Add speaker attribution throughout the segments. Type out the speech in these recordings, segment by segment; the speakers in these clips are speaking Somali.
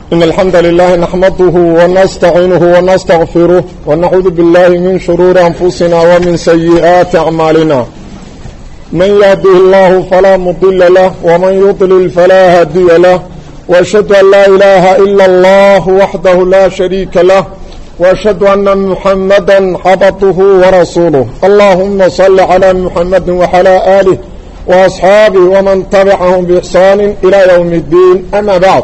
Speaker 1: إن الحمد لله نحمده ونستعينه ونستغفره ونعوذ بالله من شرور أنفسنا ومن سيئات أعمالنا من يهده الله فلا مضل له ومن يضلل فلا هادي له وأشهد أن لا إله إلا الله وحده لا شريك له وأشهد أن محمدا عبده ورسوله اللهم صل على محمد وعلى آله وأصحابه ومن تبعهم بإحسان إلى يوم الدين أما بعد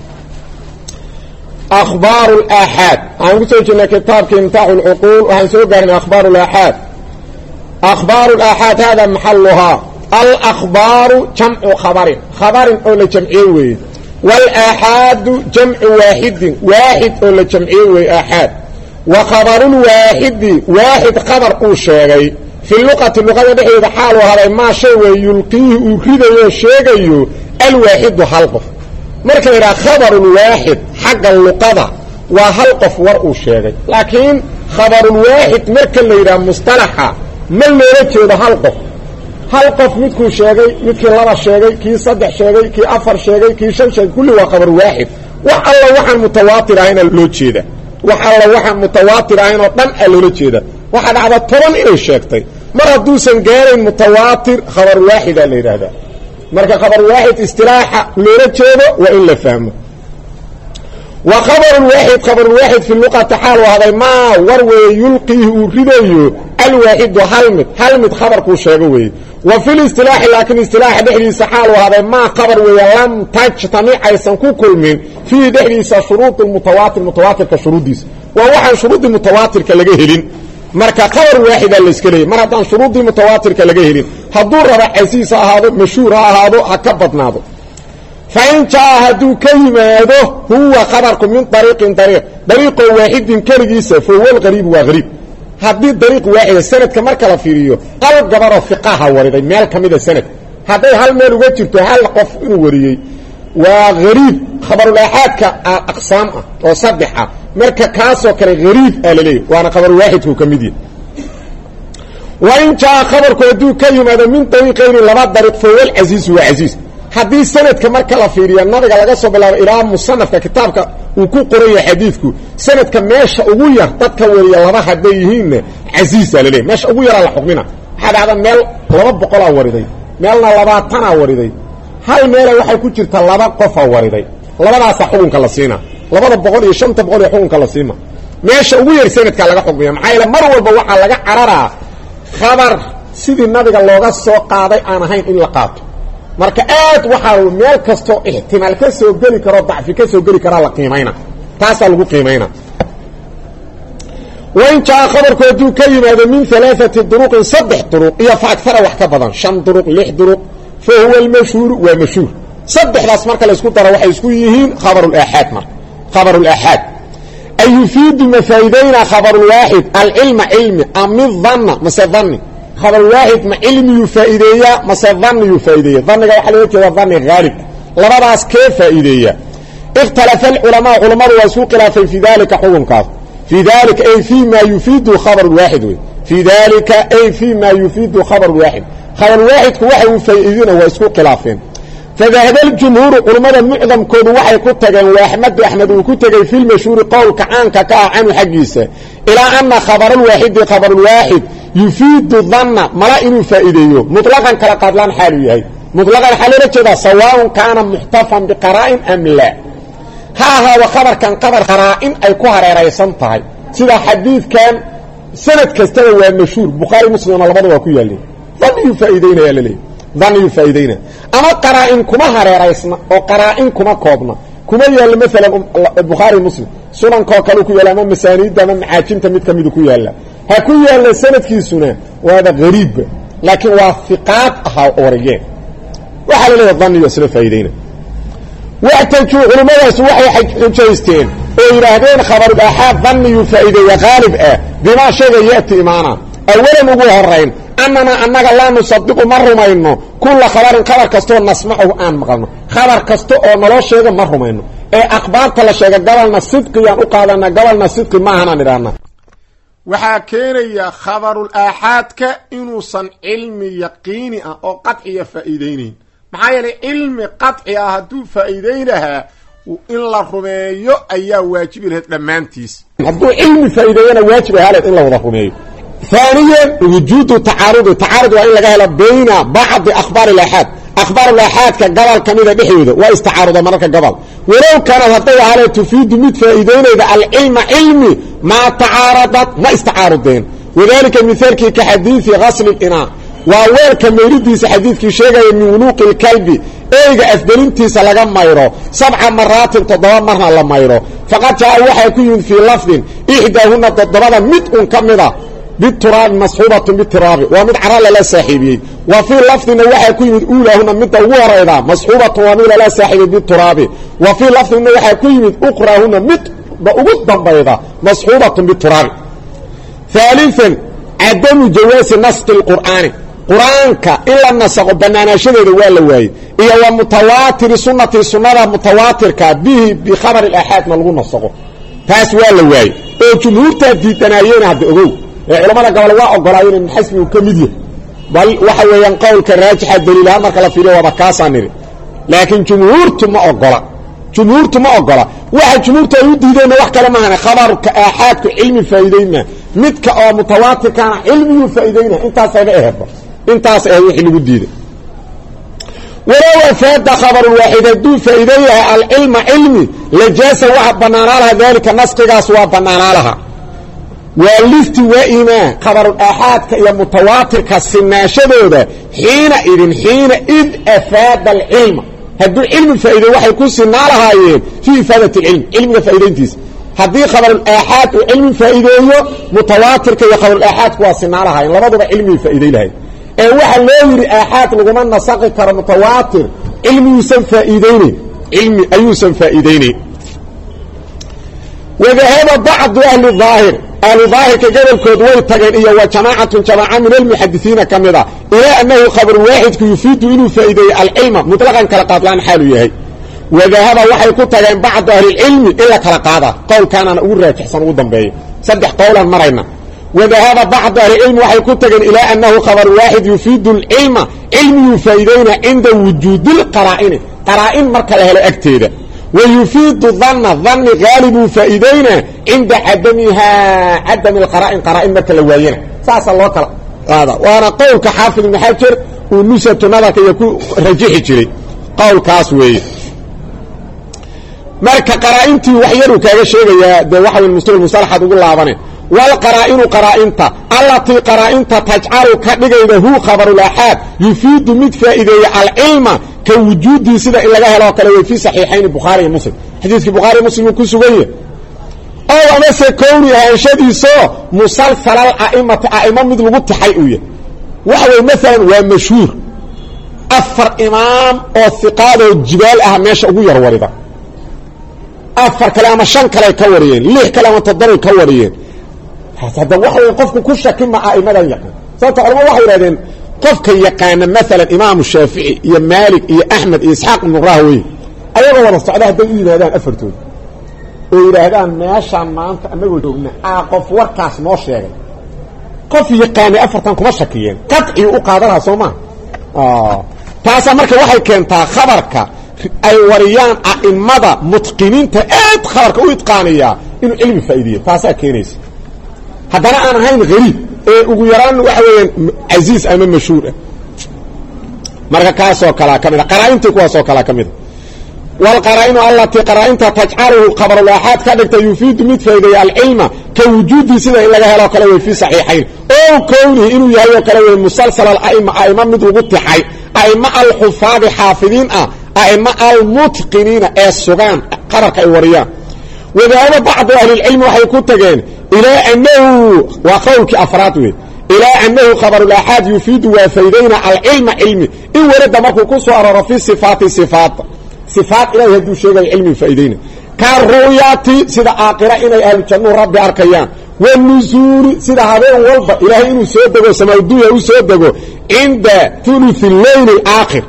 Speaker 1: أخبار الآحاد هنقول كتاب إمتاع العقول وهنسوق عن أخبار الآحاد. أخبار الآحاد هذا محلها الأخبار جمع خبر أولا جمعيوي والآحاد جمع واحد أولا جمعيوي آحاد وخبر واحد خبر أوشيغي في اللغة بحيث حاله هذا ما شيء يلقيه وكذا يشيغي الواحد حلقه marka ila khabar wahid xagga luqada waa hal qof war uu sheegay laakiin khabar wahid marka la yiraahdo mustalaha ma loo jeedo hal qof midkuu sheegay midkii laba sheegay kii saddex sheegay kii afar sheegay kii shan sheegay kulli waa khabar wahid wax alla waxaan mutawaatir ahayn loo jeeda wax alla waxaan mutawaatir ahayn oo dhan loo jeeda waxa dhacda 10 inay sheegtay mar haduusan gaarin mutawaatir khabar wahid la yiraahdo marka khabar waahid istilaaha loo jeedo waa in la fahmo wa khabar waahid fi luqata hal wa hada ma warwe yulqihi ridayo al waahid hal mid khabarku sheego way wa fi istilaah laakin istilaah dhexdiisa hal wa hada ma khabar way lam tajtami aysan ku kulmin fi dhexdiisa shuruud mutawaatir ka shuruudis wa waxa shuruud mutawaatir ka laga helin marka khabar waahid la iska leeyahay mar hadan shuruudi mutawaatir ka laga helin haduu raba asiis ahaado mashhuur ahaado ka badnaado fa in jaahadu kalimaado huwa khabarku min tariiq waahid kaligiisa fawal gharib wa gharib hadii tariiq waahid sanadka marka la fiiriyo qalb gabaro fiqaha wariday meel kamida sanad haday hal meel uga jirto hal qof inuu wariyay waa gharib khabar al-ahadka aqsaam oo saddex marka kaasoo kale gharib alaleey waana khabar waahidku kamidii وإن جاء خبر كودو كلمة من طريقين لما طريق فوال عزيز وعزيز حديث سند كمركة لفيريا النبي قال قصة بالله إلى مصنف ككتابك وكو قرية حديثك سند كماش أغوية تتكوريا لما حديهين عزيز لليه ماش أغوية على حكمنا هذا ميل لما بقلا وردي ميلنا لما تنا وردي هاي ميل وحي كتيرت لما قفا وردي لما ناسا حكم كالسينا لما بقول يشمت بقول حكم كالسينا ماش أغوية سند كاللغا حكمنا معايا لما روى بوحا لغا عرارا خبر سيدي النبي لوغا سو قاداي aan ahayn in la qaato marka aad waxa uu meel kasto ihtimaal ka soo gali karo dacfi ka soo gali kara la qiimeeyna taas lagu qiimeeyna وين جاء خبر كودو كلمه من ثلاثه طرق صدح طرق يا فاكثر wax ka badan 5 طرق 6 طرق فهو المشهور ومشهور صدح راس marka la isku daro waxay isku yihiin خبر الآحاد أي يفيد مفايدين خبر الواحد العلم علمي أم الظن مسظني خبر الواحد ما علمي يفايدية مسظني يفايدية ظنك وحلوك وظني غالب لرباس كيف فايدية اختلف علماء وسوق خلافين في ذلك حكم كاف في ذلك أي فيما يفيد خبر الواحد في ذلك أي فيما يفيد خبر الواحد خبر الواحد هو يفايدين وسوق خلافين فذهب الجمهور علماء معظم كودو waxay ku tageen Ahmed uu ku tagay fil mashhuur qowlka aanka ka aan xaqiisa ila anna khabar al-wahid khabar al-wahid yufiid dhanna mala inuu faa'iideeyo mutlaqan kala qadlan xaalu yahay mutlaqan xaalada jeeda sawaan kana muhtafan bi qara'in am la ha wa khabarkan khabar qara'in ay ku hareeraysan tahay sida xadiidkan sanad kasta waa mashhuur bukhari muslim labada waa ku yaalin dhanna faa'iideynaya leeyahay ظني فايدينا اما قرائن كما هريريسنا او قرائن كما كوبنا كما يال مثلا البخاري مسلم سنن كوكلو كو يالا مسانيد ما معاجنتا ميد كميد كو يالا ها كو يالا سندكيسنا وهذا غريب لكن وافقات اوريين وحال له ظني يسر فايدينا واعتجوا علماء وحي حجيستين او يراهدين خبر الاحاد ظني فايده غالب بما شيء ياتي معنا اولا ugu horeyn أننا لا نصدق مرة إنه كل خبر كستو نسمعه عن مقالنا خبر كستو أو نلو شيء مرة إنه أخبار تلا شيء قبلنا الصدق يعني أقالنا قبلنا الصدق ما هنا نرانا وحكينا خبر الآحاد كإنه صن علم يقيني أو قطعي فائدين معايا علم قطعي هدو فائدينها in la rumeeyo ayaa waajibi lahayd dhammaantiis hadduu cilmi faa'iideeyana waajib ay haleed in la wada rumeeyo ثانيا وجود تعارض وإن لغاية بين بعض أخبار الأحاد أخبار الأحاد كقبل كميدة بحيوده واستعارض مركة قبل ولو كانت هطية على تفيد متفائدين إذا العلم علمي ما تعارضت ما استعارضين وذلك مثال كحديث غسل الإناء وأول كميرديس حديث كشيغة من ولوق الكلب ايغا افدلنتيس لغا مايرو 7 مرات تضوا مرنا لا مايرو فقد جاء وحي يكون في لفظ احداهن تضوا مد كميده بالتراب مصحوبه بالتراب ومد عرى لا صاحبي وفي لفظ وحي يكون الاولى مد وريدا مصحوبه ومد لا صاحبي بالتراب وفي لفظ وحي يكون اخراهن مد بوغد بيضا مصحوبه بالتراب ثالثا عدم جواز نص القرآن قرآنك إلا النسق بنانا شديد ولا واي إيه ومتواتر سنة متواتر به بخبر الأحاد ملغو نسقه تاس ولا واي او جمهور تديتنايين هذا اوغو علماء قبل waa ogolayeen in xisbigu kamid yahay bal waxa weeyaan qowlka raajix daliilada marka la fiiriyo wada kaasanir laakiin jumhuurtu ma ogola waxa jumhuurtu ay u diideen wax kale ma aha khabarka ahadku ilmi faa'iideyna midka oo mutawaatir kana ilmi faa'iideyna intaas ay ahayd intaas ay wixii lagu diiday ولو فاد خبر الواحد دو فائديها العلم علمي لجاس واحد بنانا لها ذلك نسقها سواء بنانا لها والاستواء ما خبر الآحاد كأي متواتر كالسناشدو ده حين إذ أفاد العلم هدو علم فائدة واحد يكون سنا لها في إفادة العلم علم فائدين تيس هدو خبر الآحاد وعلم فائدة متواتر كأي خبر الآحاد كوا سنا لها لبضوا علم فائدة لها waxa loo yiri aaxaad laguma nasaqi karo mutawaatir ilmi yusan faa'iideyni ilmi ayusan faa'iideyni wadahaba ba'd ahli dhahir kagalkood way tageen iyo wa jamaaca min almuhaddithiina kamida ila annahu khabar waahid yufiidu inuu faa'iideeyo al-ilma mutlaqan kala qaadlaan xaalu yahay wadahaba waxay ku tageen ba'd ahli ilmi ila kala qaada qowlkana ugu raajixsan ugu dambeeyo saddex qowlan marayna وذهب بعض العلم وحي كتغن إلى أنه خبر واحد يفيد العلم علم يفيدون عند وجود قرائن مركله لأكتيدة ويفيد الظن غالب فائدين عند عدم قرائن مركله وينه ساس الله تعالى هذا وانا قول كحافظ بن حجر ونسة نظرك يكون رجيح جري قول كاسوي مركه قرائنتي وحيرو كاغا شيغيا ده waxa المستوى المصالحه ugu laabane والقرائن قرائنتا التي قرائنتا تجعل كدغيده هو خبر الاحاد يفيد مد فائده العلم كوجود سيده ان لغا هلو كله في صحيحين البخاري ومسلم حديث البخاري ومسلم كسوغيه او انا سكوني هاشديسو مسلسل الائمه مد لو تحيويه وهو مثلا ومشهور افر امام او ثقات الجبال اهمش ugu yar warida afar kalaama shan kale ka wariyeen lix kalaama toddoba ka wariyeen hada waxa qofku ku shakin ma aimada yaqaan sababta culimo waxa yiraahdeen qofka yaqaan mesela imaam Shaafi'i iyo Maalik iyo Ahmad iyo Isxaaq ibn Raahwi ayaga wada socda haday yiraahdaan afartood oo yiraahdaan meesha maanta anagoo joogna qof warkaas noo sheegay qof yaqaan afartan kuma shakiyeen qadci u qaadanaha Soomaa taasa marka waxay keentaa khabarka ay wariyaan aimada mutqiniinta aad khabarka u itqaaniya inuu cilmi faa'iideeyo taasa keenaysa haddana aan ahayn gariib ee ugu yaraan waxa weeyaan aziz ama mashhuur marka kaasoo kala kamida qaraa'inta kuwaasoo kala kamida wal qaraa'inu allati qaraa'inta taj'aluhu khabar al-ahad ka dhigta yufiidu mid faa'iideeyo al-ilma ka wujudi sida in laga helo kala way fi sahihayn oo kowni inuu yahay kala way musalsal al-a'imma mid ugu taxay a'imma al-hufaz hafidin a'imma al-mutqinin as-sugan qararka ay wariyaan وذهب بعض أهل العلم وحي كتغين إلى أنه وقولك أفراده إلى أنه خبر الأحاد يفيد وفيدين العلم علمي إن ورد مركو كسو أرى في صفات إليه يدو شيء العلم فيدين كالرؤيات سيدا آقرة إلى أهل الجنة رب أركيان والنزور سيدا هذين والبا إلهي إنه سيدقو سماودوه سيدقو عند ثلث الليل الآخر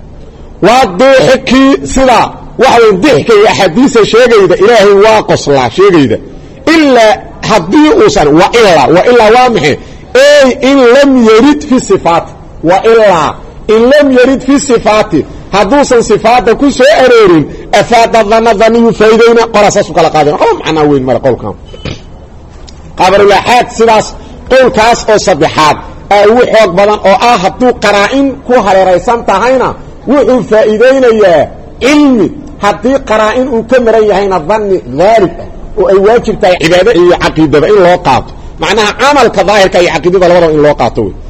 Speaker 1: والضحكي سيدا وحوين ضحك يا حديث شيغيده الهي واقصلا شيغيده الا حدي اوسن والا وامحي اي ان لم يرد في الصفات والا ان لم يرد في الصفات hadduusan sifaada ku soo aroorin afaada dhanna dhaniyu faa'idayna qorasaasu kala qaadeen waxba macnaa weyn male qowlkan khabarul-aaxaad sidaas qowlkaas oo saddexaad ugu xoog badan oo ah hadduu qaraa'in ku hareeraysan tahayna wuxuu faa'iidaynayaa cilmi haddii qaraa'in uu ka maran yahayna dhanni haalib ah oo ay waajib tahay cibaado iyo caqiidada in loo qaato macnaha camalka daahirka iyo caqiidada labadaba in loo qaato wey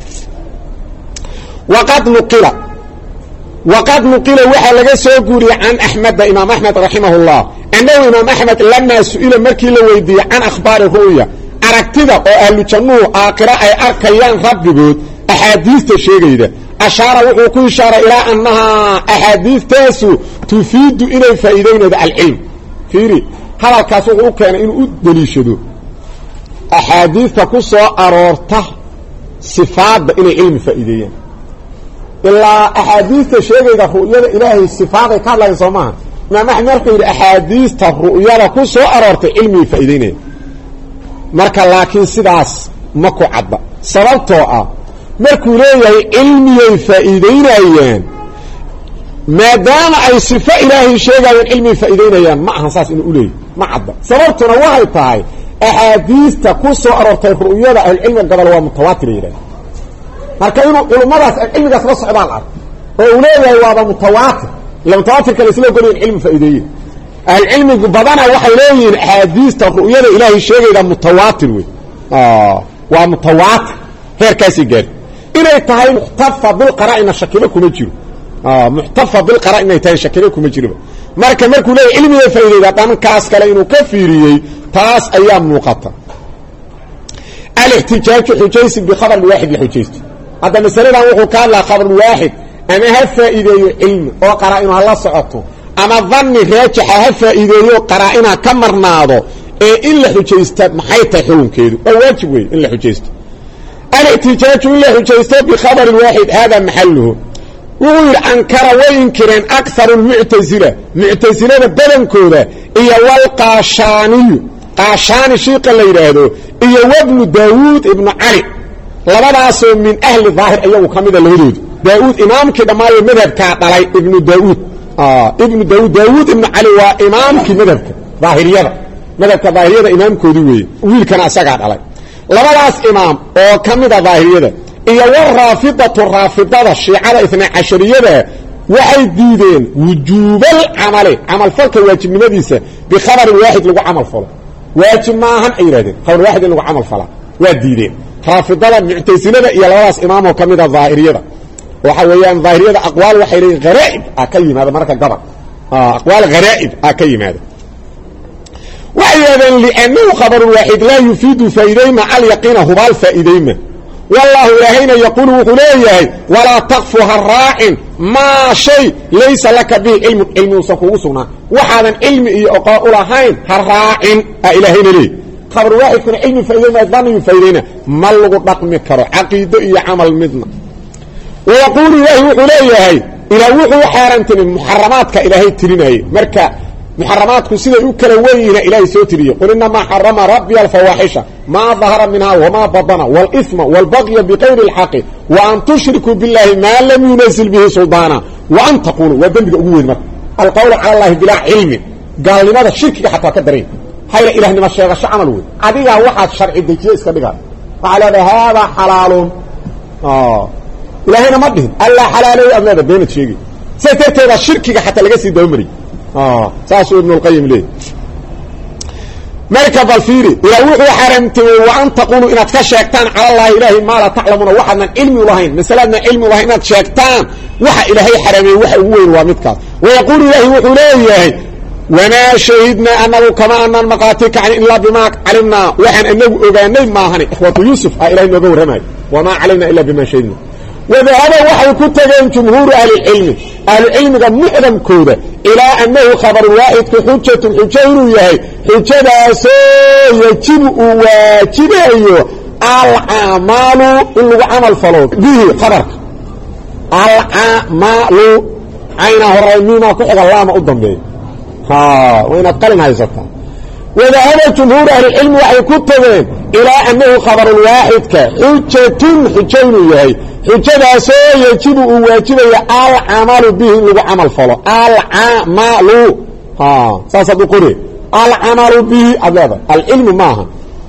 Speaker 1: waqad nuqila waxaa laga soo guuriyey can axmeda imaam axmed raximahullah annahu imaam axmed lamaa su-ila markii la weydiiyey can akhbaari ru'ya aragtida oo ahlu jannuhu aakhira ay arkayaan rabbigood axaadiista sheegayda ashaara wuxuu ku ishaaray ilaa annahaa axaadiistaasu tufiidu inay faa'iidaynaydo alcilm fiiri hadalkaas wuxuu u keenay inuu u deliishado axaadiista ku soo aroorta sifaadda inay cilmi faa'iideeyaan ilaa axaadiista sheegayda ru'yada ilaahay sifaaday ka hadlaya soo maaha imaam axmed markuu yidhi axaadiista ru'yada ku soo aroortay cilmigay faa'iidaynaya marka laakiin sidaas ma ku cadda sababtoo ah markuu leeyahay cilmiyay faa'iidaynayaan maadaama ay sifo ilaahay sheegayaan cilmiyay faa'iidaynayaan ma ahan saas inuu u leeyahy ma cadda sababtuna waxay tahay axaadiista ku soo aroortay ru'yada ahlucilmiga gobol waa mutawaatir yidhahda marka inuu culummadaas cilmigaas la socdaan ark oo uu leeyahay waaba mutawaatir ila mutawaatirka la isla ogolyahin cilmi faa'iideeye ahlucilmigu badana waxay leeyihiin axaadiista ru'yada ilaahay sheegayda mutawaatir wey waa mutawaatir heerkaasii gaari inay tahay muxtafa bilqaraa'ina shakiba kuma jiro muxtafa bilqaraa'in inay tahay shakiba kuma jiroba marka markuu leeyahay cilmiga faa'iideyda dhankaas kale inuu ka fiiriyey taas ayaa muuqata alixtijaaju xujaysi bikhabar waaxid la xujaysto hadda masaladan wuxuu ka hadlaa khabar waaxid ama ha faa'iideeyo cilmi oo qaraa'inu ha la socoto ama dhanni raajixa ha faa'iideeyo qaraa'ina ka marnaado ee in la xujaysta maxay tahay xukunkeedu waa waajib weeye in la xujaysto alixtijaaju in la xujaysto bikhabar waaxid hada maxaluhu wuxuu yidhi ankara way inkireen akaru lmuctasila muctasilada badankooda iyo walqaashaaniyu qaashaani shiiqa la yidhaahdo iyo wabnu daawuud ibnu cali labadaasoo min ahli daahir iyagu ka mida labadoodu daawuud imaamkii dhammaayo madhabkaa dhalay ibnu daawuud daawuud ibnu cali waa imaamkii madhabka daahiriyada imaamkoodii weeye wiilkana asagaa dhalay labadaas imaam oo ka mida daahiriyada iyo waraafidatu raafidada shiicada itnaa cashariyada waxay diideen wujuubal camali camalfalka waajibnimadiisa bikhabarin waaxid lagu camal falo waajib maahan ay yidhahdeen khabar waaxid in lagu camal falaa waa diideen raafidada muctasilada iyo labadaas imaamoo ka mida daahiriyada waxa weeyaan daahiriyada aqwaal waxay leeyiin haraa'ib ka yimaada marka gabal aqwaal haraa'ib ka yimaada waxay yidhahdeen liannahu khabaru waaxid laa yufiidu faa'iidayma alyaqiina hubaal faa'iidayma wallaahu ilaahayna yaquulu wuxuu leeyahay walaa takfu ha raacin maa shay laysa laka bihi cilmun cilmi uusan kuugu sugnaan waxaadan cilmi iyo oqoon u lahayn ha raacin ilaahayna leey khabar waaxidkuna cilmi faa'iidayma dhanniyu faa'iidayna ma lagu dhaqmi karo caqiido iyo camal midna wayaquulu ilaahi wuxuu leeyahay ilaah wuxuu xaaraantimin muxaramaadka ilaahay tirinayay marka muxaramaadku siday u kala weynyihiina ilaahay soo tiriyey qul inamaa xarama rabbiya alfawaaxisha maa dahara minhaa wamaa badana wاlإثma wاlbaqya bikayri اlxaqi waan tushrikuu biاllahi maa lam yunazil bihi suldaana waan taquluu waa dembiga ugu weyn marka alqawlu cala اllahi bilaa cilmin gaalnimada shirkiga xataa ka daran hayla ilahnimo sheegasho camal wey adigaa waxaad sharci dejiye iska dhigaa waxaa leedahay haadaa xalaalun ilaahayna ma dhihin allaa xalaaleeyo ad leeda beenad sheegi sidaas darteeda shirkiga xataa laga sii dabamariy saasuu ibn اlqayim leey marka bal fiiri ilaa wuxuu xaramtay wa an taqulu inaad ka sheegtaan cala allahi ilaahi maa laa taclamuuna waxaadnan cilmi u lahayn masalaadna cilmi u lahayn inaad sheegtaan waxa ilaahay xarameeyey waxa ugu weyn waa midkaas wayaquulu ilaahi wuxuu leeyahay wamaa shahidnaa anagu kama anaan maqaati kacni ilaa bimaa calimnaa waxaan anagu ogaanay maahani ikhwatu yuusuf ilahay nooga warramayo wamaa calimnaa ila bima shahidna wadahaba waxay ku tageen jumhuuru ahlicilmi ahlucilmiga mucdamkooda ilaa annahu khabarulwaaxidku xujatun xujo inuu yahay xujadaasoo yajibu uu waajibayo alcamaalu in lagu camal falo bihi khabarka alcamaalu cayna horay miimaa ku xiga laama u dambeeya waa inaad qalin haysataa wadahaba jumhuuru ahlicilmi waxay ku tageen ilaa annahu khabarulwaaxidka xujatun xujo inuu yahay xujadaasoo yajibu uu waajibaya alcamalu bihi in lagu camal falo alcamalu saasaad u qori alcamalu bihi aad leedahay alcilmu maaha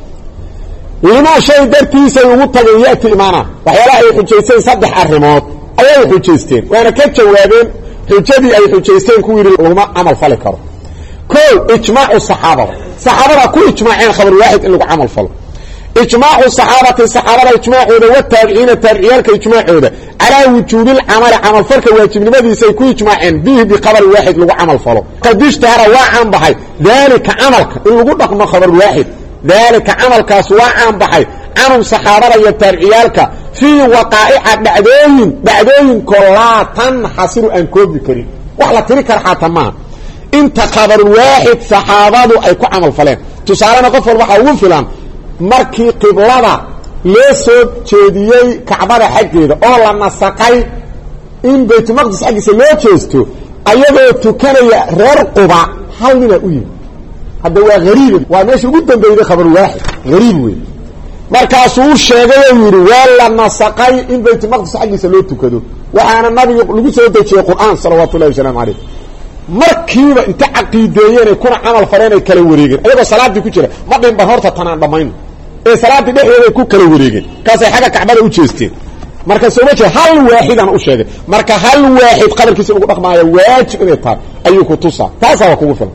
Speaker 1: limaa shay dartiisay ugu tageen ya'ti imaana waxyaalaha ay xujaysteen 3 arrimood ayay xujaysteen waana ka jawaabeen xujadii ay xujaysteen ku yiri laguma camal fali karo koow ijmaacu saxaabada ku ijmaaceen khabar waahid in lagu camal falo ijmaacu saxaabada ijmaacooda wa taabiciina taabiciyalka ijmaacooda ala wujuubil amali camal falka waajibnimadiisa ay ku ijmaaceen bihi bi khabar waahid lagu camal falo qadishtara waa aan baxay dalika amalka in lagu dhaqmo khabar waahid dalika amalkaas waa aan baxay anum saxaabada iyo taabiciyalka fi waqa'i'a dacdooyin kullatan hasiru an koobi kari wax la tiri kar xatama inta khabar waahid saxaabadu ay ku camal faleen tusaalana qof walba waxa ugu filan markii qiblada loo soo jeediyay kacbada xaggeeda oo la nasaqay in baytul maqdis xaggiisa loo jeesto ayadoo tukanaya reer quba hal nin u yimid hada waa gariib waa meesha ugu dambeeyay khabar waahid gariib weey markaas uu sheegay yiri wala nasaqay in baytul maqdis xaggiisa loo tukado waxaana nabiga lagu soo dejiyay quraan sallallahu alayhi wasallam markiiba inta aqiideeyeen kuna camal fareen ay kala wareegeen ayagoo salaadii ku jira ma dhinba horta tanaan dhamayn ee salaadii dhexdeeda ku kala wareegeen kaasay xaga kacbada u jeesteen marka soo waje hal waaxidan u sheegay marka hal waahid qadarkiisa ugu dhaqmaayo waajib inay tahay ayuu ku tusaa taas waa kugu filan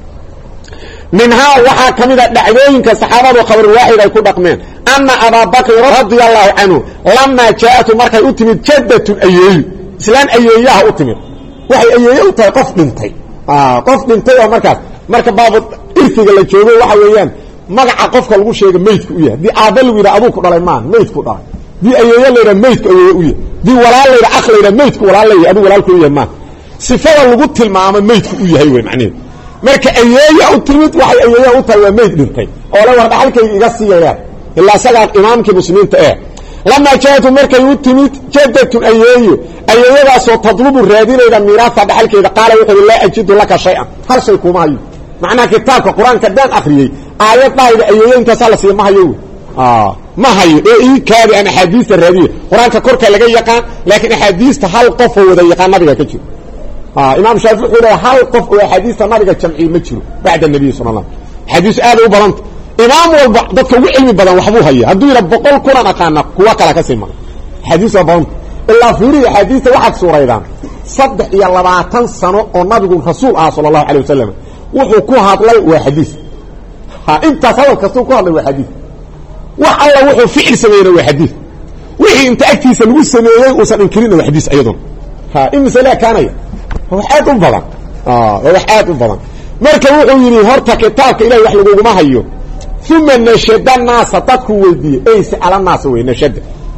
Speaker 1: minha waxa kamida dhacdooyinka saxaabadu khabar waahid ay ku dhaqmeen anna Abu Bakr radiyallahu anhu lamma jaa'atu markay u timid jaddatu ayyay islaan ayyayaha u timid waxay ayeeyo u tahay qof dhintay oo marka baab irtiga la joogo waxa weeyaan magaca qofka lagu sheego meydku u yahay di aabal wiira abu ku dhalay maan meydku dhalay di ayeeyo leeyahay meydku ayeeyo u yahay di walaal leeyahay akh leeyahay meydku walaal leeyahay abu walaal ku yahay maan sifada lagu tilmaamo meydku u yahay way macnaheedu marka ayeeyo u timid waxay ayeeyo u tahay meyd dhintay oo la war dhaxalkayga iga siiyay ilaa sagaa imaamkii muslimiinta لما جاءت مركي وتميت جدة أيها سو تطلب الرادين إذا ميراثة بحالك إذا قال وقال لا أجد لك شيئا هل شيء ما هي معناه كتابك القرآن كدان أخريه آيات ما إذا أيها انتسال سي ما هي ما هي إيه كابي أنا حديث الرادين قرآن كوركا لقى يقان لكن حديث هل قفه وذا يقان نبي كتير إمام شافعي يقول هل قفه حديث نبي كتشمعي متشرو بعد النبي صلى الله عليه وسلم حديث آله وبرنت إمام والبعضك وعلم بدن وحبوها هي هدو يرى بقول كنا نقانا كواكا لك سيما حديث بانت إلا فيري حديث واحد سورة إذن صدح إيا اللباتان سنة والنبي الرسول صلى الله عليه وسلم وحكوها طلع وحديث انت صدق كسو كوها طلع وحديث وحالله وحو فعل سمينا وحديث وحي انت أكتي سنوي سمينا وسن انكرين وحديث أيضا إن سلاء كان هو حياة البضان هو حياة البضان مركا وحو يري هرتا كتابك إلهي وحلقوه ما هيو ثم نشد الناس تدكو ويدي ايس على الناس وين نشد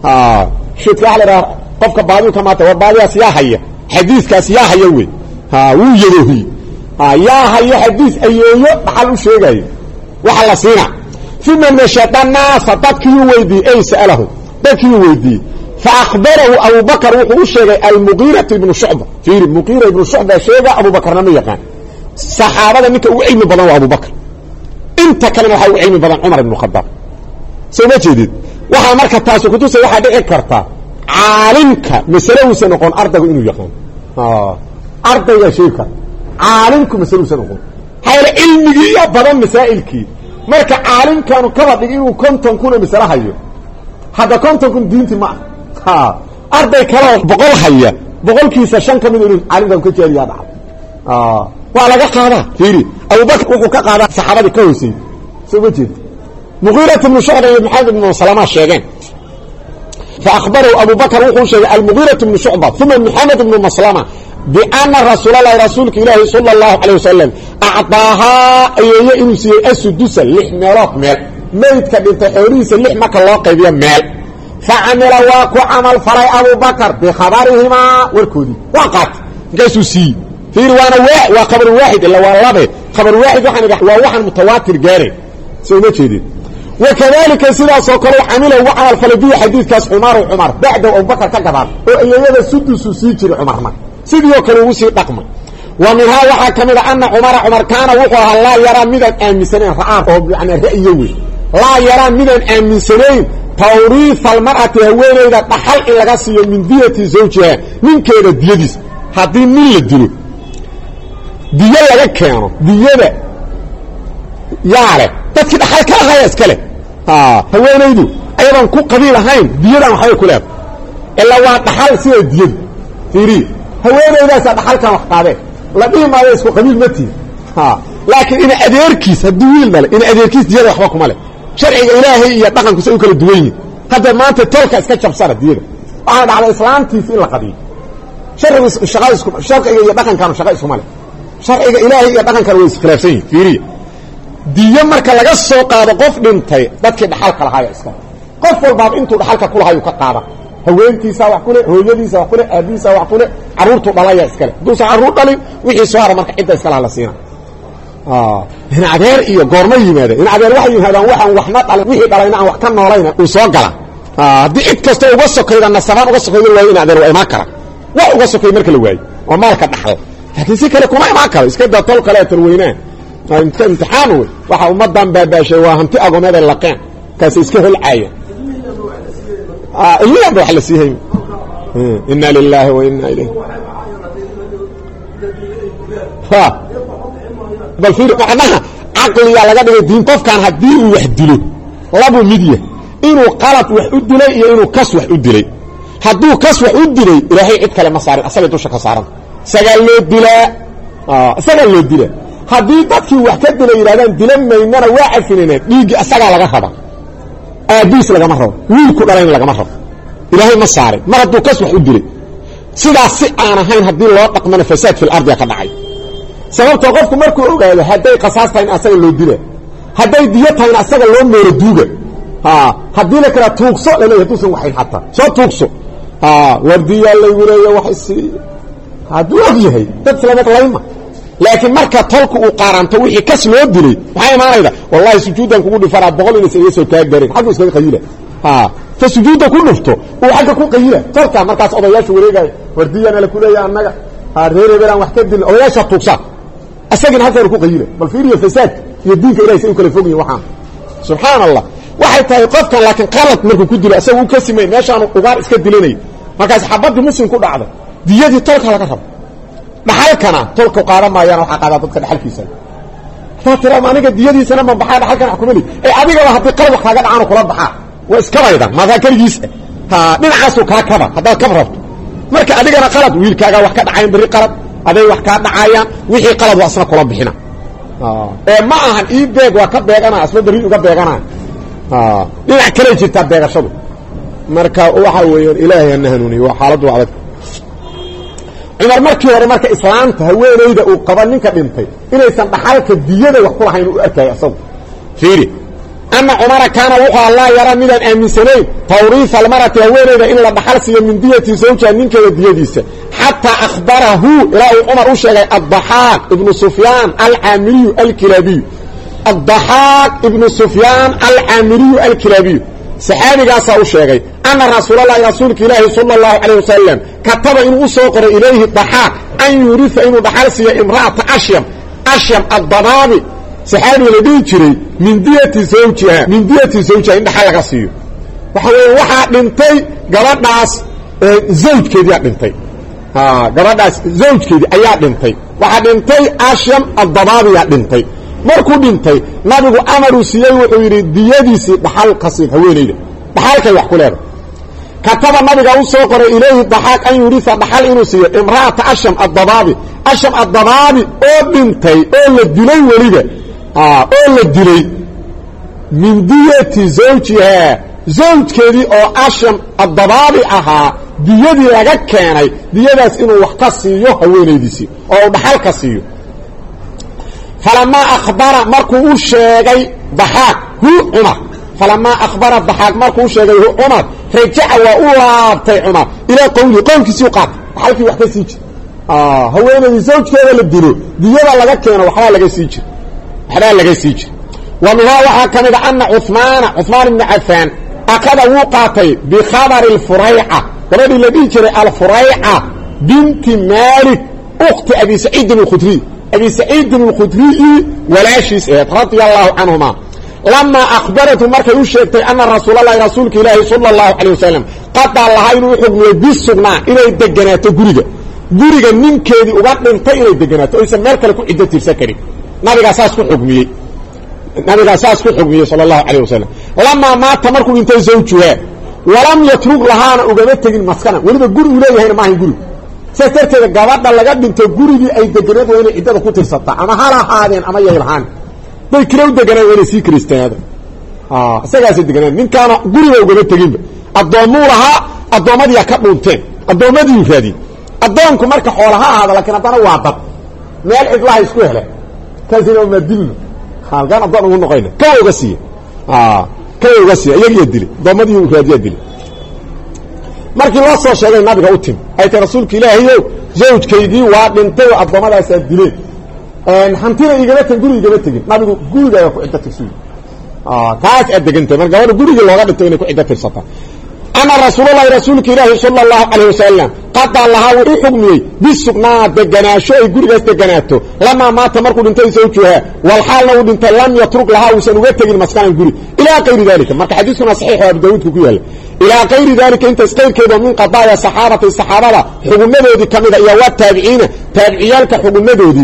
Speaker 1: شد على قفك بعضو كما تو بعض سياحيه حديث كسياحيه وي ويدوي يا هي حديث اييو خلو شيغاي وحلا سينا ثم نشد الناس تدكو ويدي ايس له تدكو ويدي فاخبره ابو بكر وحو شيغاي المغيرة بن شعبة في المغيرة بن شعبة شيغا ابو بكر نما يقان صحابه نك وعلم بدن ابو بكر انت كلمه waxa uu cilmi badan Umar ibn Khattab soo jeedid waxa marka taas ku tusay waxa dhici karta caalimka masalowsa noqon ardaygu inuu yaqaan ardayga sheeka caalimku masalowsa noqon hayla ilmiga badan masaa'ilki marka caalimkanu kaba dhig inuu konton kuna masala hayo hada konton kun diinti ma arday kale boqol haya boqolkiisa shan kamid inuu caalimkan ka jeeriyaa dhac وعلى قاعدة فيري أبو بكر وحكا قاعدة صحابة كوسي سويتي مغيرة بن شعبة محمد بن سلمة الشيخين فأخبره أبو بكر وحوشه المغيرة بن شعبة ثم محمد بن مسلمة بأن رسول الله رسولك إلهي صلى الله عليه وسلم أعطاها أيها إنسي السدوسة لحميرات مال ميت كبنت حوريس اللحمك الله قيبيا مال فعمل واقو عمل فري أبو بكر بخبرهما والكودي وقت جيسو سي في روانا وخبر واحد إلا والله خبر واحد وحن متواتر جاري سوما جديد وكذلك سيدا سوكروا عمله وعمل فلبيه حديث كاس عمر وعمر بعد أبو بكر كقبار وإياذا سدس سيجر عمرنا سيدي وكروا وسي رقما ومنها وحا كمل أن عمر كان وقوها لا يرى مدن آمن سنين رآه يعني رأيوي لا يرى مدن آمن سنين tawriith almar'ati haweeneyda dhaxal in laga siiyo min diyati zawjiha ninkeeda diyadiisa haddii nin la dilo diyo laga keeno diyada yaale dadkii dhaxal ka lahaya iskale haweeneydu ayadan ku qabiil ahayn diyadan waxay ku leedahay illa waa dhaxal sida diyadu fiiri haweeneydaas dhaxalkan wax qaadeen la dhimaado isku qabiil mati laakiin in adeerkiis hadii wiil dhalay in adeerkiis diyada waxba kuma leh sharciga ilaahay iyo dhaqanku say u kala duwan yihiin hadda maanta tolka iska jabsana diyada waxa dhacday islaamtiisa in la qadiyo sharciga iyo dhaqankan shaqa isku male sharciga ilaahay iyo dhaqankan way iskhilaafsan yihiin fiiriya diyo marka laga soo qaado qof dhintay dadkii dhaxalka lahaaya iska qof walba intuu dhaxalka ku lahayo ka qaada haweentiisa wax kule hooyadiisa wax kule aabiisa wax kule caruurtu dhalaya iskale duusa caruur dhalin wixii soo hara marka cidda iskala la siina in adeer iyo goorma yimaada in adeer wax yimaadaan waxaan waxna dhalin wixii dhalayna aan wax ka noolayna uu soo gala haddii cid kasta uga sokayda nasabaan uga sokayda waayo in adeer waa imaan kara wax uga sokay marka la waayo waa maalka dhaxal laakiin si kale kuma imaan karo iska daa tol kale tarweynaa imtixaan wey waxa ummadan baabaashay waa hanti agoomada laqeen kaas iska holcaaya ilaa wax la siiyay inna lillahi wa inna ilayhi bal fiir macnaha aqliga laga dhigay diin qofkan hadii uu wax dilo laba midya inuu qalad wax u dilay iyo inuu kas wax u dilay haduu kas wax u dilay ilaahay cid kale ma saarin asaga dusha ka saaran sagal loo dila hadii dadkii wax ka dilay yiraahdaan dilameynana waa cafinina dhiigi asaga laga raba aabis laga ma rabo wiilku dhalayna laga ma rabo ilaahay ma saarin mar haduu kas wax u dilay sidaas si aan ahayn hadii loo dhaqmana fasaad fil ardi ka dhacay sababtoo qofku markuu ogaado haday qasaas tahay asaga loo dila haday diyo tahay asaga loo meero duuga hadii la kala tuugso la leeyahay tuusan waxay xataa soo tuugso wardiya la wireeyo wax si haduu ogyahay dad salaamad layma laakiin marka tolku uu qaaranto wixii kas loo dilay maxay imaanayda wallahi sujuudan kugu dhifara boqol inay isaga soo taag gaareen xaq iska qayila fa sujuuda ku dhufto uu xaq ku qayila tolka markaas odayaashu wareegay wardiyana la kuleeyahay annaga reereeran wax ka dil odayaasha tuugsa asagina halkan ku qayila bal fiiriyo fasaad iyo diinka ilaahay ay kala fogayeen waxaan subhanallah waxay tahay qofkan laakiin qalad markuu ku dilo asagu ka simay meeshaan ugaar iska dilanay markaas xabadii muslim ku dhacday diyadii tolka laga rabo dhaxalkana tolka qaadamaayaan waxa qaada dadka dhaxalkiisa fatira aniga diyadiisana ma baxay dhaxalkana xukumadi ay adiga hadii qalad wax kaga dhacaan kula baxa waa iska bayda ma kaligiis dhinacaas ka kaba hadaa ka rabto marka adigana qalad wiilkaaga wax ka dhacayn bari qalad aday wax ka dhacayaan wixii qalad waa asna kula bixina ma ahan ii beeg waa ka beegana asna bari uga beegana dhinac kale jirta beegashadu marka waxa weeyaan ilaahay nahanuni waa xaaladu adag umar markii hore marka islaamta haweeneyda uu qaba ninka dhintay inaysan dhaxalka diyada wax ku lahayn uu arkay asagu fiiri ama umar kana wuxuu Allah yara midan aaminsanay tawriith almarati haweeneyda in la dhaxal siiyo min diyati zawjiha ninkeeda diyadiisa hatta akhbarahu ila umar u sheegay ad-Dhahhak ibn Sufyan al-Amiri al-Kilabi ad-Dhahhak ibn Sufyan al-Amiri al-Kilabi saxaabigaas uu sheegay anna rasuulullaahi rasuulka ilaahi sallallahu alayhi wasallam kataba inuu soo qoray ilayhi Dhahhak an yurifa inuu dhaxal siiyo imra'ata ashyam ad-Dababi saxaabi la dhigi jiray min diyati zawjiha in dhaxal laga siiyo waxa dhintay gabadhaas zawjkeedii dhintay gabadhaas zawjkeedii ayaa dhintay waxa dhintay ashyam ad-Dababi dhintay markuu dhintay nabigu amaru siiyay wuxuu yiri diyadiisi dhaxal qasiib haweeneyda dhaxalkay wax ku leedahay kataba nabiga uu soo qoray ilayhi Dhahhak an yurifa dhaxal inuu siiyo imra'ata ashyam ad-Dababi oo dhintay oo la dilay waliba oo la dilay min diyati zawjkeedii oo ashyam ad-Dababi ahaa diyadii laga keenay diyadaas inuu wax ka siiyo haweeneydiisi oo dhaxal ka siiyo فلما أخبر مركو شيغي Dhahhak هو عمر فلما أخبر Dhahhak مركو شيغي هو عمر رجع وأوابتي عمر إلى قوم كسيو قاد حالكي وحكا سيجي هو إنه زوج كذا للدلو ديالا لغا كينا وحلا لغا سيجي ومنها وحا كان أن عثمان بن عفان أخذ وقاتي بخبر الفريعة ولدي الذي جري الفريعة بنت مالك أخت أبي سعيد الخدري أبي سعيد الخدري ولا شيء رضي الله عنهما lamaa akhbaratu markay u sheegtay ana rasuulalahi rasuulka ilaahi sala allahu calayh wasalam qadaa lahaa inuu uxugmiyey bisugnaa inay deganaato guriga ninkeedii uga dhintay inay deganaato oysan meel kale ku ciddo tirsan karin nabigaa saas ku xugmiyey sala allahu calayh wasalam lamaa maata markuu dhintay zawjuhaa walam yatrug lahaana ugama tegin maskanan weliba guri uu leeyahayna maahayn gurigu saas darteeda gabadha laga dhinto gurigii ay deganeed waa inay ciddada ku tirsataa ama ha lahaadeen ama yay lahaan day kira u deganaan waa inay sii kiristanaada isagaasay deganaan ninkaana guriga ugama teginba addoommuu lahaa addoommadiiya ka dhuunteen addoommadiiu raadiyey addoonku marka xoola ha ahaada laakiin haddana waa dad meel cidlaha isku hele kaasina maadilno halkaan addoon ugu noqayna kawa uga siiya iyagiya dilay addoommadiiu raadiyaa dilay markii loo soo sheegay nabiga u timi ay tay rasuulka ilaahayow zawjkaygii waa dhintay oo addoomadaasaa dileen hantina igama tegin guri igama tegin nabigu gurigaaga ku ciddo tirsuy taas aad degantay mar gabadha gurigii looga dhinto inay ku ciddo tirsataa ana rasuulalahi rasuulka ilaahi sala allahu calayh wasalam qadaa lahaa wuxuu xugmiyey bisugnaa deganaasho ay gurigaas deganaato lamaa maata markuu dhintay zawjuhaa walxaalna uu dhintay lam yatrug lahaa uusan uga tegin maskanan guri ilaa kayri dalika marka xadiiskuna saxiixo abu daawuudka ku yaalla ilaa kayri dalika intaas qayrkeeda min qadaaya saxaabati saxaabada xugumadoodii ka mida iyo waa taabiciina taabiciyaalka xugumadoodii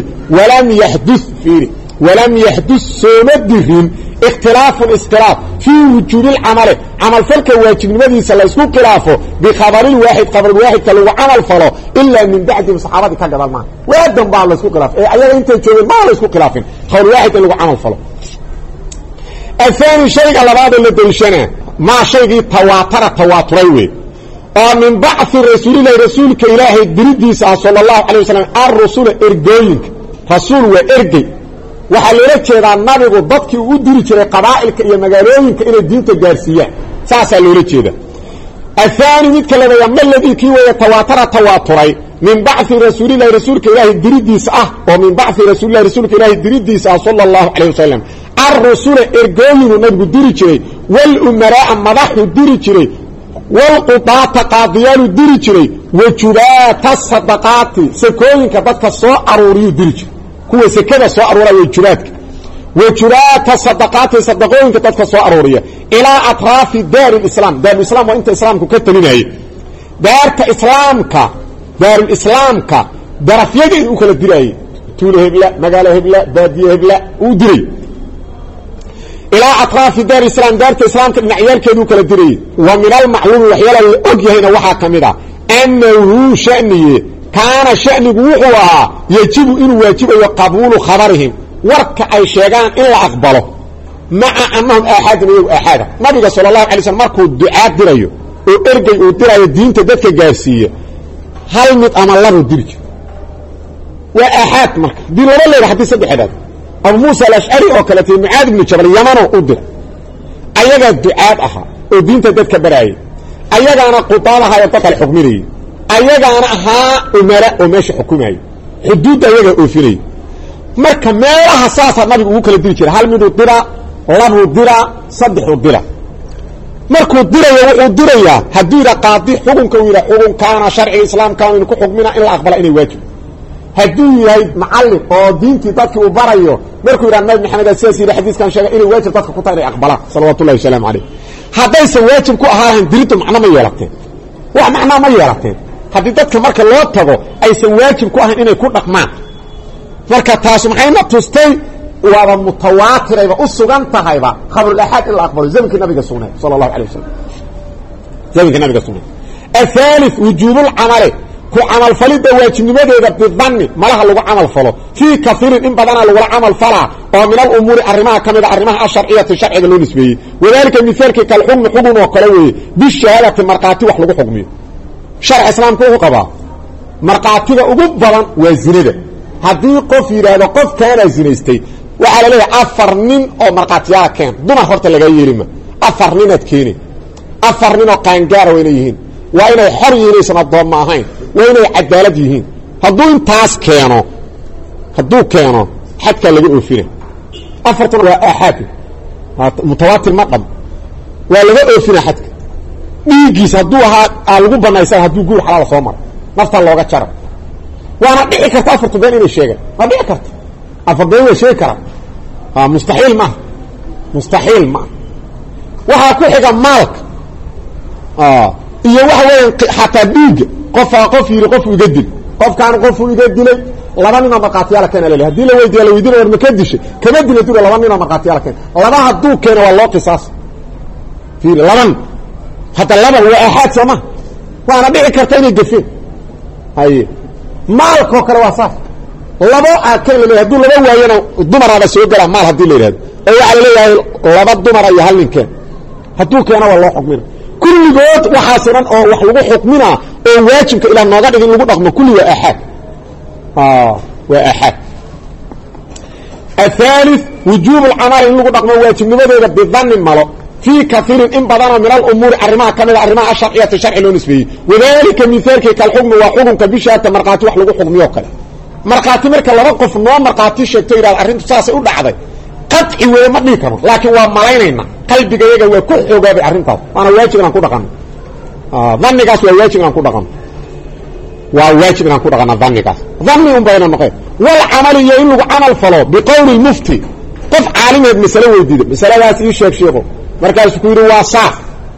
Speaker 1: walam yaxdus sooma dirin ikhtilaafun iskhilaaf fii wujuubi lcamali camalfalka waajibnimadiisa laysku khilaafo bikhabarilwaaxid khabarulwaaxidka lagu camal falo ilaa min bacdihim saxaabadii ka gadal maaha waadan baa laysku khilaafay ee ayaga intay joogeen maa laysku khilaafin khabarulwaaxid in lagu camal falo ahaani shayga labaadoo la dariishanaa maa shaygii tawaaturay wey oo min bacthi rasuulilahi rasuulka ilaahay diridiisa ah sala allahu calay wasalam arrusula ergooyinka rasuul waa ergey waxaa loola jeedaa nabigu dadkii uu u diri jiray qabaa'ilka iyo magaalooyinka inay diinta gaarsiiyaan saasaa loola jeeda ahaani midka labeeya maladii kii weeye tawaaturay min bacthi rasuulilahi rasuulka ilaahay diridiisa ah oo min bacthi rasuulilahi rasuulka ilaahay diridiisa ah sala allahu calayh wasalam arrusula ergooyinuu nabigu diri jiray walumaraa'a madaxuu diri jiray walqudaata qaadiyaaluu diri jiray wajubaata sadaqaati sakooyinka dadka soo aruuriyuu diri jiray kuwa sekada soo aruuraya jubaadka wajubaata sadaqaati sadaqooyinka dadka soo aruuriya ilaa atraafi daarulislaam daarulislaam waa inta islaamku ka talinayay daarulislaamka darafyadeedu u kala diraayey tuulo hebla magaalo hebla baadiye hebla uu diray ilaa atraafi daar islam daarta islaamka dhinacyaalkeedu kala dirayey wa min almacluumi waxyaala la og yahayna waxaa ka mid ah annahu shaniye kaana shanigu wuxuu ahaa yajibu inuu waajibayo qabuulu khabarihim warka ay sheegaan in la aqbalo maca annahum aaxaadun iyagu aaxaada nabiga sala allahu alay slm markuu ducaad dirayo oo ergey uu dirayo diinta dadka gaarsiiya hal mid ama labuu diri jiro waa aaxaad marka haddii laba leeda haddii saddexdaad abu muusa alashcari oo kaleetay mucaad ibnu jabal yamanoo u dira ayagaa ducaad ahaa oo diinta dadka baraayay ayagaana qudaad ahaa oo dadkale xukminayay ayagaana ahaa umara oo meesha xukumayay xuduudda ayagaa oofinayay marka meelaha saasaa nabigu ugu kala diri jiray hal miduu diraa labuu diraa saddexuu dira markuu dirayo wuxuu dirayaa hadduu yidha qaadi xukunka uu yidha xukunkaana sharciga islaamkaanu inu ku xukmina in la aqbala inay waajib hadduu yahay macallin oo diintii dadkii uu barayo markuu yidhaha nabi maxamed sidaas yidhi xadiiskan sheegay inay waajib dadka ku tahay inay aqbalaan salawaatu ullahi wasalaamu calayh haddaysan waajib ku ahaa lahayn diriddu macno ma yeelateen wax macnaa ma yeelateen haddii dadka marka loo tago aysan waajib ku ahayn inay ku dhaqmaan marka taas maxayna tustay waaba mutawaatirayba u sugan tahayba khabarul-aaxaad in la aqbalo zamankii nabiga sugnay sala allahu alay wasalam zamankii nabiga sugnay athaalith wujuubulcamale ku camalfalidda waajibnimadeeda bidanni malaha lagu camal falo fii kaiirin in badanaa lagula camal falaa oo min alumuuri arrimaha ka mida arrimaha asharciyati sharciga loo nisbeeyey wadalika mihaalkii kalxukmi xugun oo kale weeye bishahaadati markhaati wax lagu xukmiyo sharca islaamku wuxuu qabaa markhaatiga ugu badan waa zinada haddii qof yidhaahdo qofkaanaa zinaystay waxaa la leeyahay 4 nin oo markhaatiyaala keen dumar horta lagaa yeelima 4 ninaad keeni 4 nin oo qaangaara waa inay yihiin waa inay xor yihiin aysan addoomma ahayn waa inay cadaalad yihiin hadduu intaas keeno xadkaa laga oofina 4 waa aaxaad mutawaatir ma dham waa laga oofina xadka dhiiggiisa hadduu ahaa lagu banaysan hadduu guur xalaala soo mara nafta looga jara waana dhici karta 4 been inay sheegaan waa dhici karta 4 been way sheegi karaan mustaxiil maaha mustaxiil ma waxa ku xiga maalka iyo waxa weeyaan xataa dhiiga qof yiri qof iga dil qofkaan qof iga dilay laba nin oo marqaatiyaal keen leeyahay hadii la weydiiyo war ma ka dishay kama dilay duro laba nin oo marqaatiyaal keen laba haduu keen waa loo qisaas fiir laban hada laba waa ahad sama waana dhici karta inay gafeen haye maalko kale waa saaf laba keen leeyahay haduu laba waayana dumarada soo gala maal hadii la yiraahdo oo waxa leeyahay laba dumar iyo hal nin keen haduu keena waa loo xukmina kulligood waxa siran oo wax lagu xukmina oo waajibka ila nooga dhigin lagu dhaqmo kulli waa ahad وأحد الثالث وجوب العمل إن لقد نقم واجب نبذي بظن الملو في كثير إن بدنا من الأمور أرماء كامل أرماء الشرعية الشرع النسبي وذلك مثال كالحكم وحكم كبشة مرقاتي وحلقو حكم يوكل مرقاتي مركا لوقف نوع مرقاتي شكتير الأرين تساسي أولا عضي قطعي ومدني كمان لكن ومالينينا قلبي جيجا وكل حقا بأرين طاو وانا واجب أن كودا قام ظني قاس واجب أن كودا قام وواجب أن كودا قام ظني قاس ظني بين النقيض والعمل يقول عمل فلو بقول المفتي قف عالم المسألة ويديد مسألة واسي الشيخ شيخه مركز كويرو واساف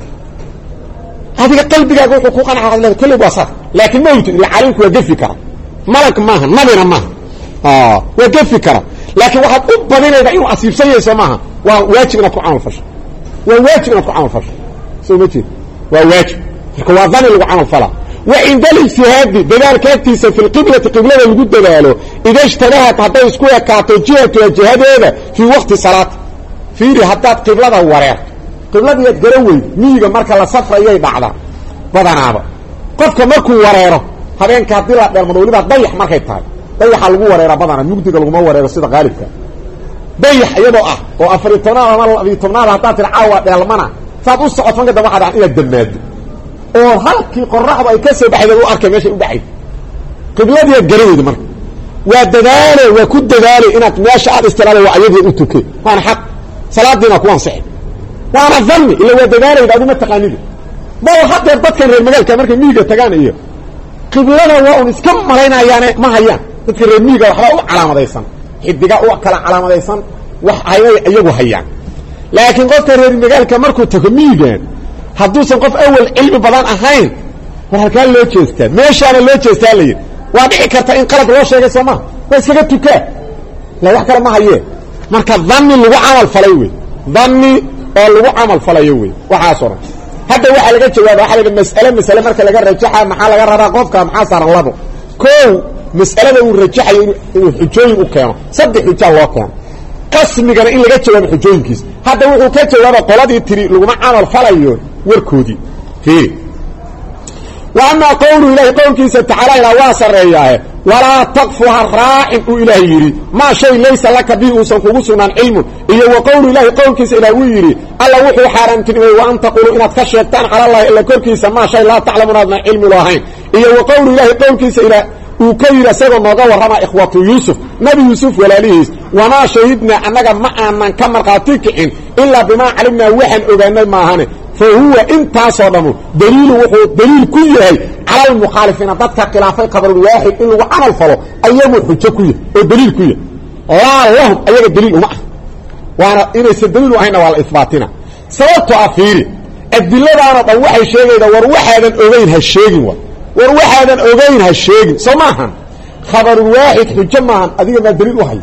Speaker 1: هذه قلبك يقول حقوقا على الله كله واساف لكن ما يمكن العالم وقف فكرة ملك ماها نبينا ماها وقف فكرة لكن واحد أبنين إذا إنه أصيب سيئة سماها وواجب أنك عمل فشل وواجب أنك عمل فشل سومتي وواجب وظن اللي عمل فلا وعند الاجتهاد بذلك يكتس في القبلة قبلة الوجود دلاله إذا اشتبهت حتى يسكوها كاتوجية الجهاد هذا في وقت صلاة فيه حتى قبلة ورير قبلة يتقروي ميجا مركا لصفر إياه بعضها بدنا قفك مركو وريره هذين كاتلة بالمدولة ضيح مركا يتهاي ضيح الغو وريره بدنا نقدر الغو وريره السيدة غالب كان ضيح يدو وأفريتنا ومالفيتنا حتى تلعاوة بالمنع فأبوس عطفان قد واحد عن إلى الدماد oo halkii qorraxdu ay ka soo baxday uu arkay meesha u baxay qibladii gareeyay mar waa dadaale waa ku dadaale inaad meesha aad istiraado waayadii u tukay waan xaq salaadina ku ansaxay waana dhanni ila waa dadaale aad ma taqaanid ma hadda dadka reer magaalka markay miiga tagaan iyo qiblada waa un iska maleynayaan ma hayaan dadka reer miiga waxa u calaamadaysan xidiga u kala calaamadaysan wax ay iyagu hayaan laakiin qofka reer magaalka markuu tago miigan hadduusan qof awal cilmi badan ahayn war halkaa loo jeestaa meeshaana loo jeestaa la yidhi waa dhici karta in qalad loo sheegay soo maha waa iskaga tukaa la wax kale ma hayee marka dhanni lagu camal falay wey dhanni oo lagu camal falayo wey waxaas oran hadda waxaa laga jawaaba waxaa laga mas'ale marka laga rajaxa maxaa laga rabaa qofka maxaa saaran labo kow mas'alada uu rajaxayo inuu xujooyin u keeno saddex xujaa loo keeno qasmigana in laga jawaabo xujooyinkiisa hadda wuxuu ka jawaaba qoladii tiri laguma camal falayo warkoodii fi وأما قوله إلهي قول كيسا تعالى إلى واسر إياه ولا تقفها الرائم إلهي يري ما شيء ليس لك به وسنقوصنا علم إيه وقول إلهي قول كيسا إلهي يري الله وحي حارمتني وأن تقولوا إن تخشيتان على الله إلا كل كيسا ما شيء لا تعلمون هذا علم لهين إيه وقول إلهي قول كيسا إلهي وكير سيغل نغا ورما إخوة يوسف نبي يوسف ولا ليس وما شهدنا أنك ما كمر قاتيكين إلا بما علمنا وحن أغنى الماهاني فهو انت صدمه دليل كله على المخالفين ضدك خلافي قبر الواحد إنه عمل فلو أيام الحجة كله ودليل كله لا لهم أيام الدليل معه وانا إنه الدليل وحينا والإثباتنا سوالت أفيري الدليل أنا طوحي الشيء إذا وروحادا أغين هالشيء وروحادا أغين هالشيء سماها خبر الواحد حجة معها أذيك ما الدليل وحي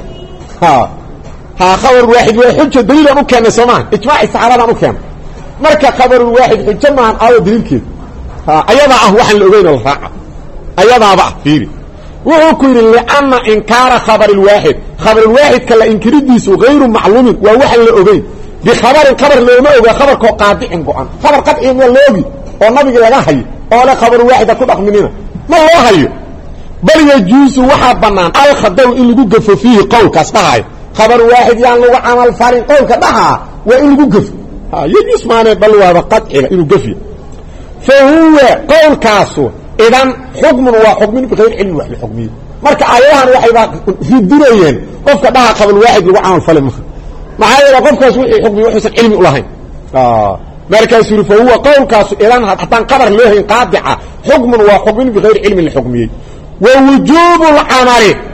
Speaker 1: ها خبر الواحد وحجة دليل مكان سماها اجماع استعراض مكان marka khabar waahid xujamahan aw dilkeed ayada ah waxan la ogeyn oo raaca ayada ba fiiri wuxuu ku yiri li'anna inkara khabar alwaahid kala inkiridiisu ghayru macluum wa waxan la ogeyn bi khabar looma oga khabar ko qaadicin go'an khabar qadci ma loogi oo nabiga laga hayo oo la khabar waahid ku dhaqminina ma loo hayo bal yajuusu waxa banaan al khadaw in lagu gafo fihi qowlkaas dhahay khabar waahid yaan lagu amal farin qowlka dhaha wa in lagu gafo يجلس معنا بل وهذا قطع إنه قفي فهو قول كاسو إذن حكم وحكم بغير علم واحد حكمي مركا آيوهان واحد في الدنيا قفك بها قبل واحد وعامل فلم معايا قفك سوء حكمي وحسن علمي أولهين مركا يسير فهو قول كاسو إذن حتى انقبر له قادعة حكم وحكم بغير علم الحكمي ووجوب العمل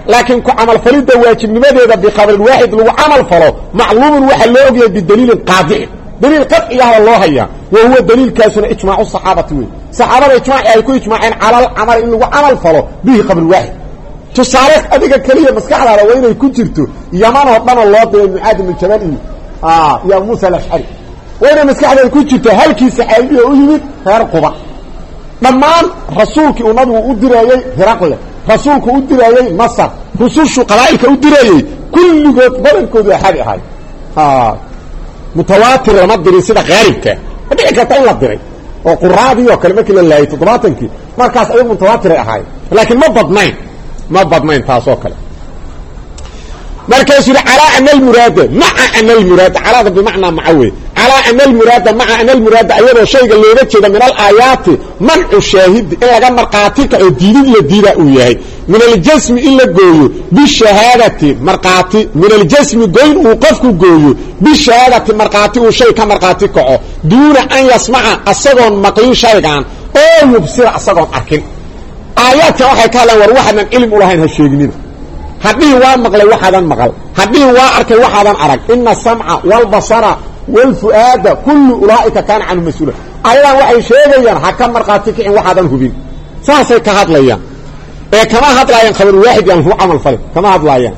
Speaker 1: laakiin ku camal falida waajibnimadeeda bi khabar waahid lagu camal falo macluumun waxa loo ogyahay bidaliil qaadi' daliil qad'i ah loo haya wa huwa daliilkaasuna ijmaacu saxaabati way saxaabada ijmaac ay ku ijmaaceen calal amal in lagu camal falo bi khabar waahid tusaale adiga kaliya maskaxdaada waa inay ku jirto yaman oo dhan loo diray mucaad ibn jabal ya Musa al-Ash'ari wayna maskaxdaada ku jirto halkii saxaabi oo yimid reer Quba dhamaan rasuulkii uu nabigu u dirayay Hiraqle rasuulku u dirayay Masar rusushu qalaa'ilka u dirayay kulligood badankoodu xadi ahay mutawaatir lama dirin sida qaalibka dhici karta in la diray oo quraadi oo kale markii la laayay 70kii markaas ay mutawaatir ahay laakiin ma badnayn taas oo kale markaas ila ala an al murad ma'a an al murad ala bimaana ma'awi ala an al murad ma'a an al murad ayado shayga looga jeedo min al ayat man'u shahid in laga marqaati ka diidid la diida uu yahay min al jism illa gooyo bi shahadati marqaati min al jism goyn uu qofku gooyo bi shahadati marqaati uu shay ka marqaati kaco duuna an yasma'a asagoon maqlin shaygan oo yubsir asagoon arkin ayata waxay ka la war waxan ilm u lahayn ha sheegnina hadii waa maqlay waxaadan maqal hadii waa arkay waxaadan arag inna sam'a wal basara wal fuada kullu ulaa'ika kana an mas'ula ayaan waxay sheegayaan ha ka marqaati in waxaadan hubin saasay ka hadlayaan ee kama hadlayaan khabar waahid aan hu amal falay kama hadlayaan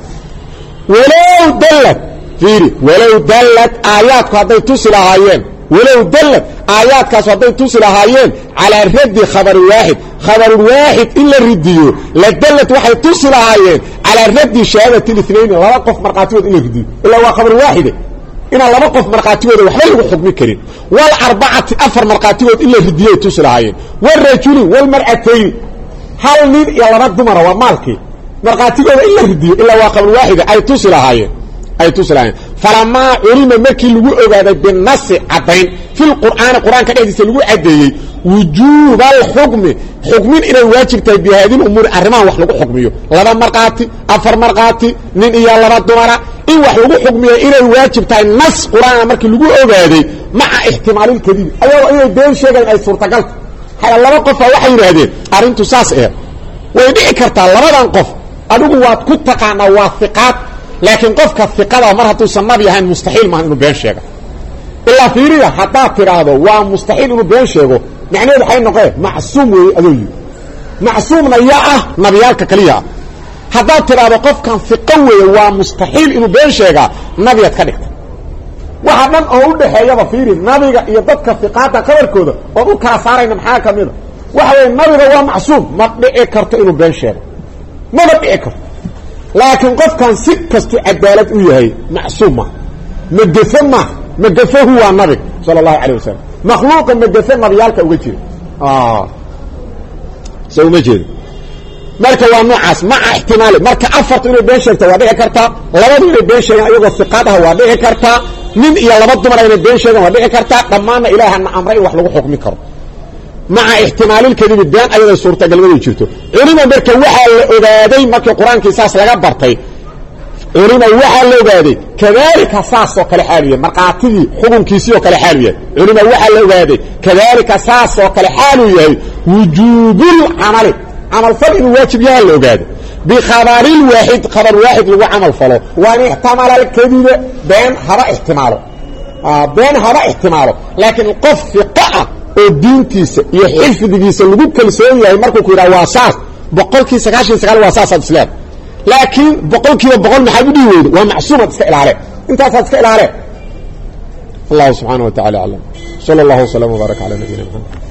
Speaker 1: walaw dallat ayat haday tusilahaayeen ولو دلت آيات كاس وضعي توصلها هايين على رد خبر واحد إلا الرديو لدلت واحد توصلها هايين على رد شهادة الاثنين لا وقف مرقاتيود إلا الرديو إلا هو خبر واحد إنا لا وقف مرقاتيود وحلي حكم كريم والأربعة أفر مرقاتيود إلا الرديو توصلها هايين والرجل والمرأتين هل نين يلا رد مرة ومالكي مرقاتيود إلا الرديو إلا هو خبر واحد أي توصلها هايين أي تسلعين فلما علم مكي لغو أغادي بالنص عدين في القرآن كده لغو عدي وجوب الحكم حكمين إلى الواجب تبي هذه الأمور أرمان وحلقو حكميه لبا مرقاتي أفر مرقاتي نين إيا لبا الدمرة إن وحلقو حكميه إلى الواجب تبي النص قرآن مكي لغو أغادي مع احتمال الكذب أيوة إيه دين شيئا أي صورة قلت حيا لبا قفة وحي هذه أرنتو ساس إيه ويدعي كرتا لبا قف أدوكو واد كتقعنا واثقات لكن قفك الثقة مرة سمى مستحيل ما إنه بين شيء إلا فيريا حتى تراده ومستحيل إنه بين شيء يعني هذا حين نقول معصوم ويأذي معصوم نياءه نبيالك كليا حتى تراده قفك الثقة ومستحيل إنه بين شيء نبيات كليك وحنا أقول ده يا بفيري نبيك يضبك الثقات كبر كده وأقول كافارين محاكا منه وحنا النبي هو معصوم ما بيكرت إنه بين شيء ما بيكرت لكن قف كان سكستو عدالة وياهي معصومة مقفه هو النبي صلى الله عليه وسلم مخلوق مقفه نبيالك وجهه سوى مجهد مركا ونعاس مع احتمال مركا أفرت إنه بين شيء توابيه كرتا لبدو إنه بين شيء أيضا الثقاتها وابيه كرتا من إيا لبدو مرة إنه بين شيء وابيه كرتا ضمانا إله أن أمرين وحلقوا حكمي كرتا مع احتمال الكذب الدان أيضا صورة قلبه يجرته علم بركة وحا الأغادي مكي القرآن كيساس لغا برتي علم وحا الأغادي كذلك ساس وكال حاليا مرقاتي حكم كيسي وكال حاليا علم وحا الأغادي كذلك ساس وكال حاليا وجوب العمل عمل فرق واجب يا الأغادي بخبر الواحد خبر واحد لو عمل فلو وان احتمال الكذب بين هذا احتماله لكن القف في قاء ودينتيسا iyo xifdigiisa lagu kalsoon yahay markuu ku yiraahdo waasaas boqolkiisa 99 waasaas islam laakiin boqolkiiba boqol maxay u dhiiweedo waa macsuumad iska ilaale intaas iska ilaale Allah subhanahu wa ta'ala alam sallallahu alayhi wa sallam wa baraka ala nabiyina Muhammad